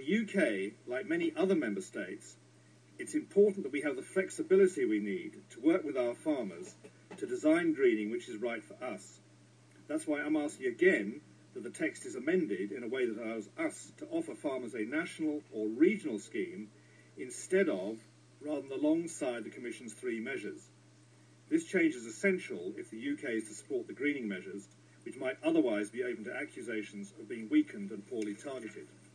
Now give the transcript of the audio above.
the UK, like many other member states, it's important that we have the flexibility we need to work with our farmers to design greening which is right for us. That's why I'm asking again that the text is amended in a way that allows us to offer farmers a national or regional scheme instead of, rather than alongside the Commission's 3 measures. This change is essential if the UK is to support the greening measures, which might otherwise be open to accusations of being weakened and poorly targeted.